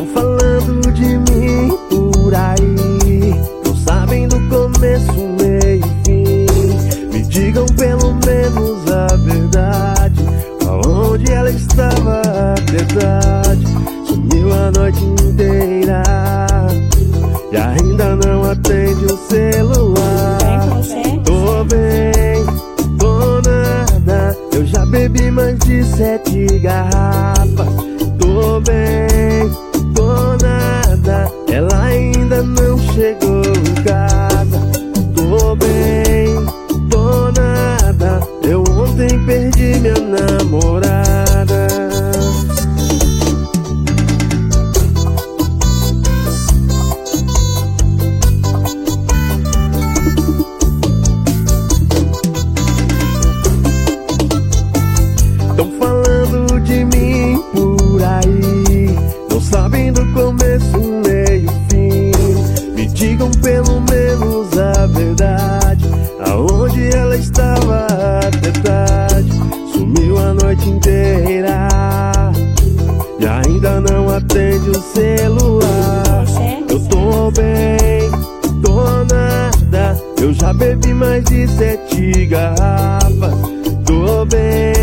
Tão falando de mim por aí, não sabem do começo, meio e fim. Me digam pelo menos a verdade, aonde ela estava a verdade. Sumiu a noite inteira e ainda não atende o celular. Tô bem, tô nada, eu já bebi mais de 7 garrafas. Tô bem, tô nada, ela ainda não chegou em casa. Tô bem, tô nada, eu ontem perdi minha namorada. Tão falando de mim por aí, não sabem do começo, meio e fim. Me digam pelo menos a verdade, aonde ela estava até tarde. Sumiu a noite inteira e ainda não atende o celular. Eu tô bem, tô nada, eu já bebi mais de 7 garrafas. Tô bem,